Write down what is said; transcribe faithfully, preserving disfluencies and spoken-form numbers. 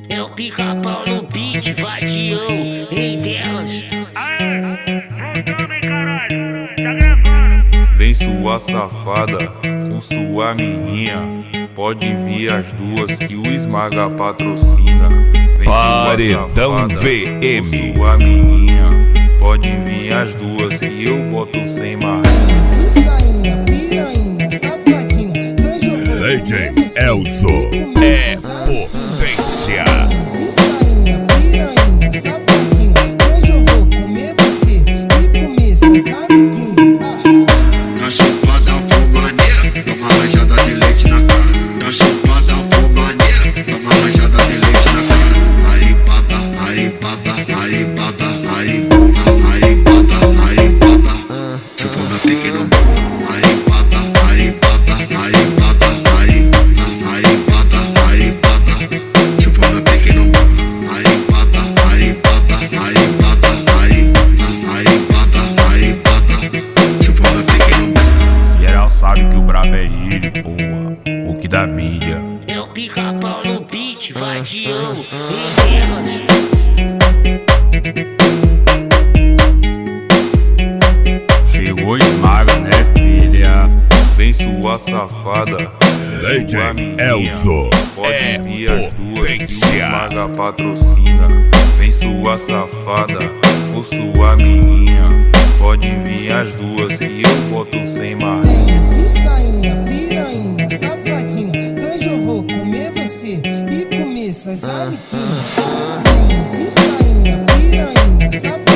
É o pica-pau no beat, vadiou, em Deus. Vem sua safada com sua menina, pode vir as duas que o Esmaga patrocina. Vem Paredão V M. Sua menina, pode vir as duas que eu boto sem marrinha. De sainha, piranha, safadinha, hoje eu vou D J Elzo é potência. De sainha, piranha, safadinha, hoje eu vou comer você e comer seus amiguinhos. Tá chupada, for maneira, toma rajada de leite na cara. Tá chupada, for maneira, toma rajada de leite na cara. Alibaba, Alibaba, Alibaba, Alibaba, Alibaba, Alibaba. Tipo meu pequeno Alibaba, Alibaba, Alibaba, Alibaba, Alibaba, Alibaba. Tipo meu pequeno Alibaba, Alibaba, Alibaba, Alibaba, Alibaba, Alibaba. Tipo meu pequeno. Geral sabe que o brabo é ele, porra, o que dá mídia. É o pica-pau no beat, vadiou, em Deus. Chegou Esmaga, né, filha? Vem sua safada, D J sua menina, Elzo pode é vir as duas que o potência. Esmaga patrocina. Vem sua safada com sua menina, pode vir as duas que eu boto sem marrinha. De sainha, piranha, safadinha, hoje eu vou comer você e comer suas amiguinhas. De sainha, piranha, safadinha.